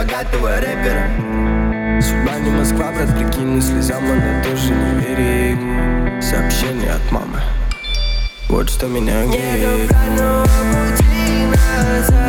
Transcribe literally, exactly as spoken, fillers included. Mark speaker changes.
Speaker 1: богатого рэпера. Судьба не Москва, брат, прикинь, но слезам она тоже не верит. Сообщение от мамы, вот что меня греет.
Speaker 2: Нет обратного пути назад.